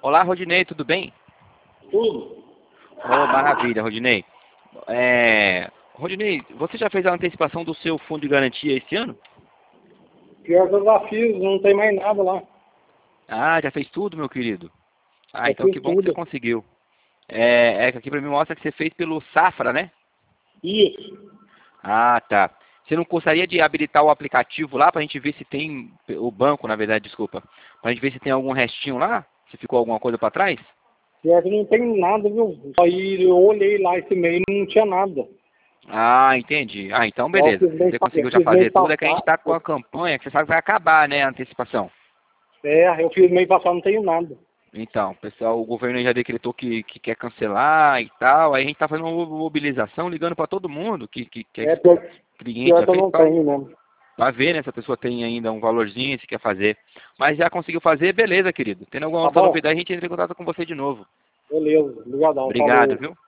Olá, Rodinei, tudo bem? Tudo. Oh, maravilha, Rodinei. Rodinei, você já fez a antecipação do seu fundo de garantia esse ano? Pior que eu já fiz, não tem mais nada lá. Ah, já fez tudo, meu querido? Ah, Eu então que fiz bom que você tudo. conseguiu. É que aqui pra mim mostra que você fez pelo Safra, né? Isso. Ah, tá. Você não gostaria de habilitar o aplicativo lá pra gente ver se tem, o banco, na verdade, desculpa, pra gente ver se tem algum restinho lá? Se ficou alguma coisa pra trás? Pior que não tem nada, viu? Aí eu olhei lá esse mês e não tinha nada. Ah, entendi. Ah, então Ó, beleza. Se você eu conseguiu já fiz mês fazer tudo, é que a gente passado. tá com a campanha, que você sabe que vai acabar, né, a antecipação. Eu fiz mês passado, não tenho nada. Então, pessoal, o governo já decretou que quer cancelar e tal, aí a gente tá fazendo uma mobilização, ligando para todo mundo que é Pior, cliente pior já que eu fez, não tenho mesmo. pra ver, né, se a pessoa tem ainda um valorzinho, se quer fazer. Mas já conseguiu fazer, beleza, querido. Tendo alguma Tá outra bom? novidade, a gente entra em contato com você de novo. Beleza. Obrigadão. Obrigado, Falou. viu?